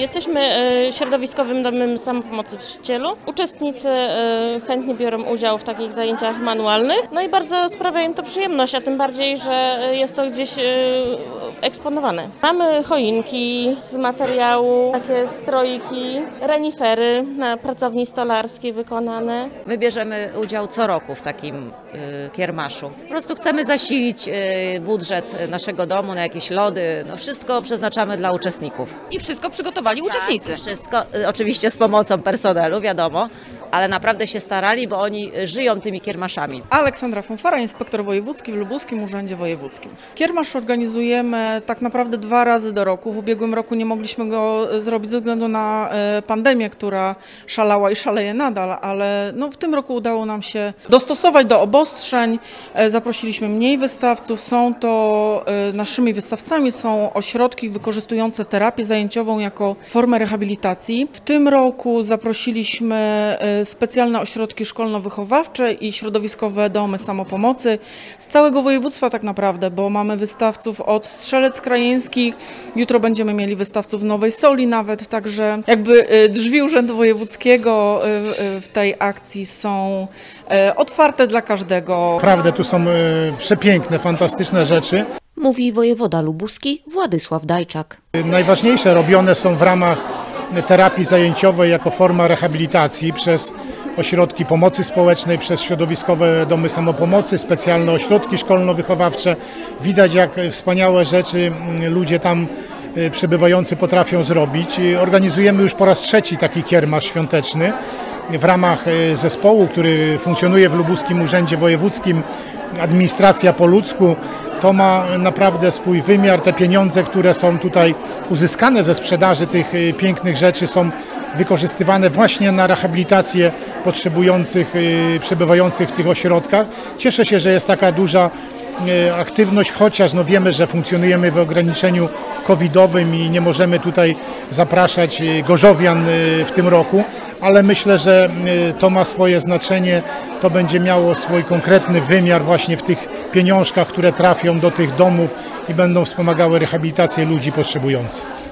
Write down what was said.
Jesteśmy środowiskowym domem samopomocy w Szczycielu. Uczestnicy chętnie biorą udział w takich zajęciach manualnych, no i bardzo sprawia im to przyjemność, a tym bardziej, że jest to gdzieś eksponowane. Mamy choinki z materiału, takie strojki, renifery na pracowni stolarskiej wykonane. My bierzemy udział co roku w takim kiermaszu. Po prostu chcemy zasilić budżet naszego domu na jakieś lody. No wszystko przeznaczamy dla uczestników. I wszystko przygotowali uczestnicy. Tak, wszystko, oczywiście z pomocą personelu, wiadomo, ale naprawdę się starali, bo oni żyją tymi kiermaszami. Aleksandra Fonfara, inspektor wojewódzki w Lubuskim Urzędzie Wojewódzkim. Kiermasz organizujemy tak naprawdę 2 razy do roku. W ubiegłym roku nie mogliśmy go zrobić ze względu na pandemię, która szalała i szaleje nadal, ale w tym roku udało nam się dostosować do obostrzeń. Zaprosiliśmy mniej wystawców. Naszymi wystawcami są ośrodki wykorzystujące terapię zajęciową jako formę rehabilitacji. W tym roku zaprosiliśmy specjalne ośrodki szkolno-wychowawcze i środowiskowe domy samopomocy z całego województwa tak naprawdę, bo mamy wystawców od Strzelec Krajeńskich, jutro będziemy mieli wystawców z Nowej Soli nawet, także jakby drzwi Urzędu Wojewódzkiego w tej akcji są otwarte dla każdego. Naprawdę tu są przepiękne, fantastyczne rzeczy. Mówi wojewoda lubuski Władysław Dajczak. Najważniejsze robione są w ramach terapii zajęciowej jako forma rehabilitacji przez ośrodki pomocy społecznej, przez środowiskowe domy samopomocy, specjalne ośrodki szkolno-wychowawcze. Widać, jak wspaniałe rzeczy ludzie tam przebywający potrafią zrobić. Organizujemy już po raz 3 taki kiermasz świąteczny w ramach zespołu, który funkcjonuje w Lubuskim Urzędzie Wojewódzkim, administracja po ludzku. To ma naprawdę swój wymiar. Te pieniądze, które są tutaj uzyskane ze sprzedaży tych pięknych rzeczy, są wykorzystywane właśnie na rehabilitację potrzebujących, przebywających w tych ośrodkach. Cieszę się, że jest taka duża aktywność, chociaż wiemy, że funkcjonujemy w ograniczeniu covidowym i nie możemy tutaj zapraszać gorzowian w tym roku, ale myślę, że to ma swoje znaczenie, to będzie miało swój konkretny wymiar właśnie w tych pieniążkach, które trafią do tych domów i będą wspomagały rehabilitację ludzi potrzebujących.